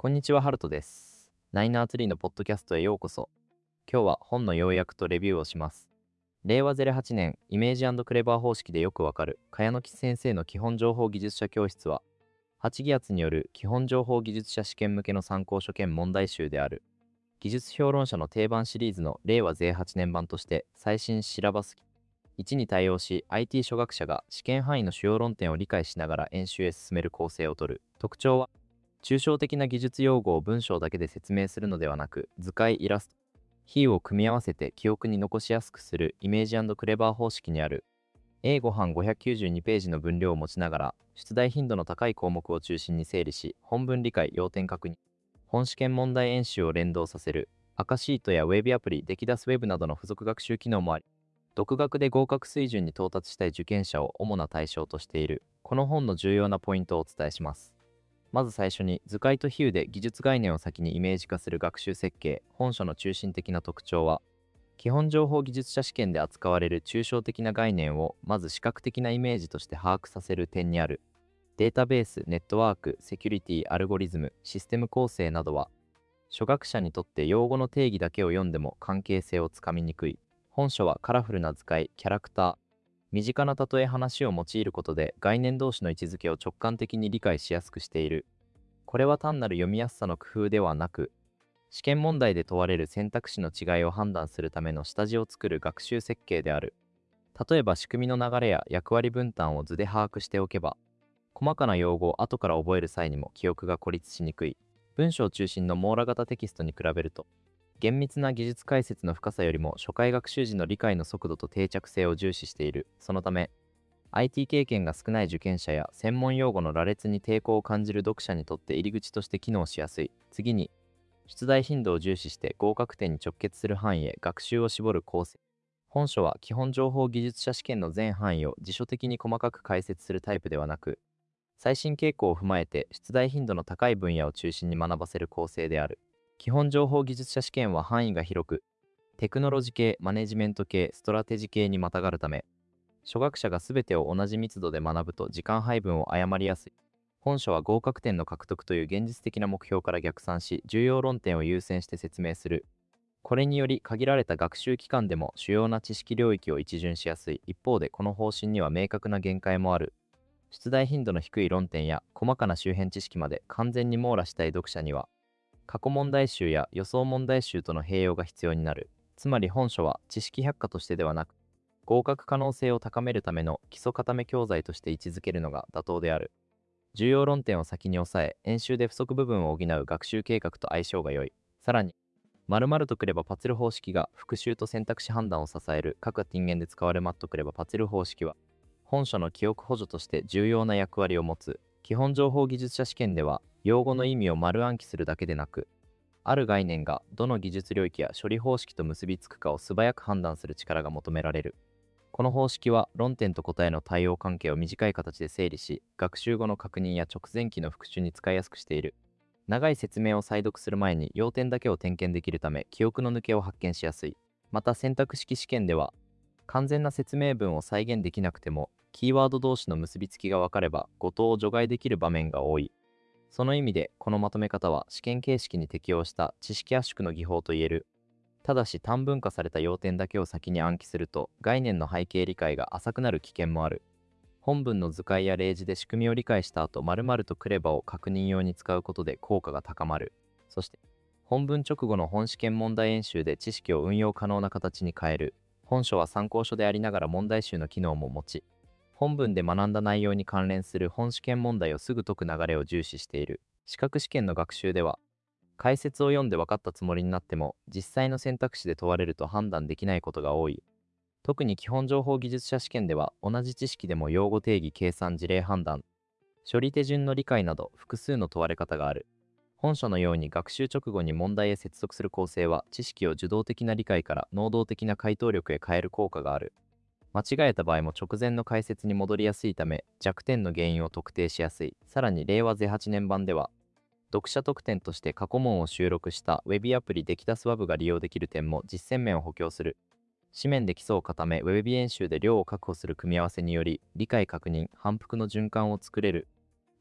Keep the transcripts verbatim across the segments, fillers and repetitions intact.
こんにちは、ハルトです。ナイナーツリーのポッドキャストへようこそ。今日は本の要約とレビューをします。れいわゼロはちねん、イメージクレバー方式でよくわかる、茅野木先生の基本情報技術者教室は、はちがつによる基本情報技術者試験向けの参考書兼問題集である。技術評論者の定番シリーズのれいわゼロはちねん版として最新シラバスいちに対応し、 アイティー 初学者が試験範囲の主要論点を理解しながら演習へ進める構成をとる。特徴は、抽象的な技術用語を文章だけで説明するのではなく、図解、イラスト、比喩を組み合わせて記憶に残しやすくするイメージクレバー方式にある。 エーご 版ごひゃくきゅうじゅうにページの分量を持ちながら、出題頻度の高い項目を中心に整理し、本文理解、要点確認、本試験問題演習を連動させる。赤シートやウェブアプリ、デキダスウェブなどの付属学習機能もあり、独学で合格水準に到達したい受験者を主な対象としている。この本の重要なポイントをお伝えします。まず最初に、図解と比喩で技術概念を先にイメージ化する学習設計。本書の中心的な特徴は、基本情報技術者試験で扱われる抽象的な概念をまず視覚的なイメージとして把握させる点にある。データベース、ネットワーク、セキュリティ、アルゴリズム、システム構成などは、初学者にとって用語の定義だけを読んでも関係性をつかみにくい。本書はカラフルな図解、キャラクター、身近な例え話を用いることで概念同士の位置づけを直感的に理解しやすくしている。これは単なる読みやすさの工夫ではなく、試験問題で問われる選択肢の違いを判断するための下地を作る学習設計である。例えば仕組みの流れや役割分担を図で把握しておけば、細かな用語を後から覚える際にも記憶が孤立しにくい。文章中心の網羅型テキストに比べると、厳密な技術解説の深さよりも初回学習時の理解の速度と定着性を重視している。そのため、アイティー 経験が少ない受験者や専門用語の羅列に抵抗を感じる読者にとって入り口として機能しやすい。次に、出題頻度を重視して合格点に直結する範囲へ学習を絞る構成。本書は基本情報技術者試験の全範囲を辞書的に細かく解説するタイプではなく、最新傾向を踏まえて出題頻度の高い分野を中心に学ばせる構成である。基本情報技術者試験は範囲が広く、テクノロジ系、マネジメント系、ストラテジ系にまたがるため、初学者が全てを同じ密度で学ぶと時間配分を誤りやすい。本書は合格点の獲得という現実的な目標から逆算し、重要論点を優先して説明する。これにより限られた学習期間でも主要な知識領域を一巡しやすい。一方でこの方針には明確な限界もある。出題頻度の低い論点や細かな周辺知識まで完全に網羅したい読者には、過去問題集や予想問題集との併用が必要になる。つまり本書は知識百科としてではなく、合格可能性を高めるための基礎固め教材として位置づけるのが妥当である。重要論点を先に抑え、演習で不足部分を補う学習計画と相性が良い。さらに、〇〇とくればパツル方式が復習と選択肢判断を支える。各人間で使われマッとくればパツル方式は、本書の記憶補助として重要な役割を持つ。基本情報技術者試験では、用語の意味を丸暗記するだけでなく、ある概念がどの技術領域や処理方式と結びつくかを素早く判断する力が求められる。この方式は論点と答えの対応関係を短い形で整理し、学習後の確認や直前期の復習に使いやすくしている。長い説明を再読する前に要点だけを点検できるため、記憶の抜けを発見しやすい。また選択式試験では、完全な説明文を再現できなくても、キーワード同士の結びつきが分かれば誤答を除外できる場面が多い。その意味で、このまとめ方は試験形式に適応した知識圧縮の技法といえる。ただし単文化された要点だけを先に暗記すると、概念の背景理解が浅くなる危険もある。本文の図解や例示で仕組みを理解した後、〇〇とくればを確認用に使うことで効果が高まる。そして、本文直後の本試験問題演習で知識を運用可能な形に変える。本書は参考書でありながら問題集の機能も持ち、本文で学んだ内容に関連する本試験問題をすぐ解く流れを重視している。資格試験の学習では、解説を読んで分かったつもりになっても、実際の選択肢で問われると判断できないことが多い。特に基本情報技術者試験では、同じ知識でも用語定義、計算、事例判断、処理手順の理解など複数の問われ方がある。本書のように学習直後に問題へ接続する構成は、知識を受動的な理解から能動的な回答力へ変える効果がある。間違えた場合も直前の解説に戻りやすいため、弱点の原因を特定しやすい。さらにれいわゼロはちねん版では、読者特典として過去問を収録したウェブアプリデキタスワブが利用できる点も実践面を補強する。紙面で基礎を固め、ウェブ演習で量を確保する組み合わせにより、理解確認、反復の循環を作れる。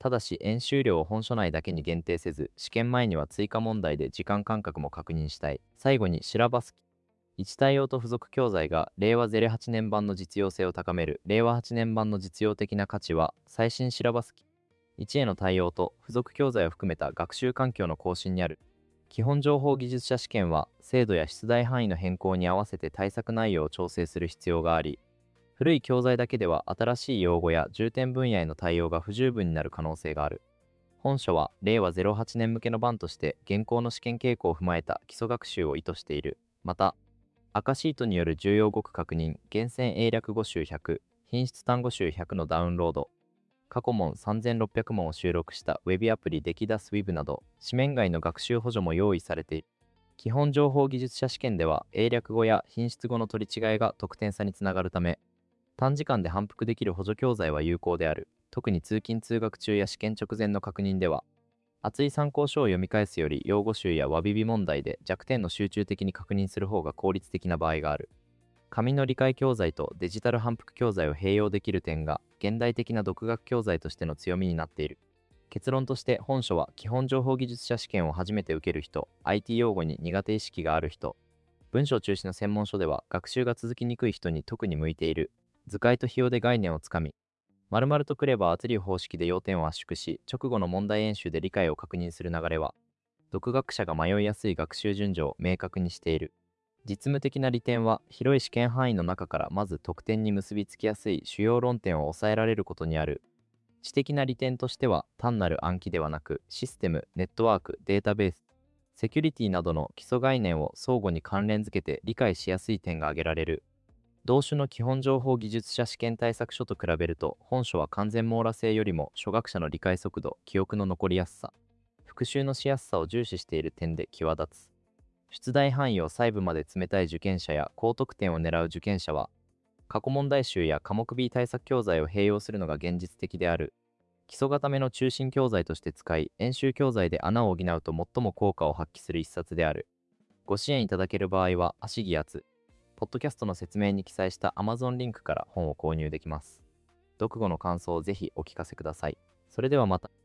ただし演習量を本書内だけに限定せず、試験前には追加問題で時間間隔も確認したい。最後にシラバス一対応と付属教材が令和ゼロはちねん版の実用性を高める。令和はちねん版の実用的な価値は、最新シラバスいちへの対応と付属教材を含めた学習環境の更新にある。基本情報技術者試験は、精度や出題範囲の変更に合わせて対策内容を調整する必要があり、古い教材だけでは新しい用語や重点分野への対応が不十分になる可能性がある。本書は令和ゼロはちねん向けの版として現行の試験傾向を踏まえた基礎学習を意図している。また、赤シートによる重要語句確認、厳選英略語集ひゃく、品質単語集ひゃくのダウンロード、過去問さんぜんろっぴゃく問を収録したウェブアプリデキダスウィブなど、紙面外の学習補助も用意されている。基本情報技術者試験では、英略語や品質語の取り違いが得点差につながるため、短時間で反復できる補助教材は有効である。特に通勤通学中や試験直前の確認では、厚い参考書を読み返すより用語集やわびび問題で弱点の集中的に確認する方が効率的な場合がある。紙の理解教材とデジタル反復教材を併用できる点が現代的な独学教材としての強みになっている。結論として本書は基本情報技術者試験を初めて受ける人、アイティー 用語に苦手意識がある人、文章中心の専門書では学習が続きにくい人に特に向いている。図解と比喩で概念をつかみ、丸々とくれば圧力方式で要点を圧縮し、直後の問題演習で理解を確認する流れは、独学者が迷いやすい学習順序を明確にしている。実務的な利点は、広い試験範囲の中からまず得点に結びつきやすい主要論点を抑えられることにある。知的な利点としては、単なる暗記ではなく、システム、ネットワーク、データベース、セキュリティなどの基礎概念を相互に関連づけて理解しやすい点が挙げられる。同種の基本情報技術者試験対策書と比べると、本書は完全網羅性よりも初学者の理解速度、記憶の残りやすさ、復習のしやすさを重視している点で際立つ。出題範囲を細部まで詰めたい受験者や高得点を狙う受験者は、過去問題集や科目 B 対策教材を併用するのが現実的である。基礎固めの中心教材として使い、演習教材で穴を補うと最も効果を発揮する一冊である。ご支援いただける場合は、アシギアツ、ポッドキャストの説明に記載した Amazon リンクから本を購入できます。読後の感想をぜひお聞かせください。それではまた。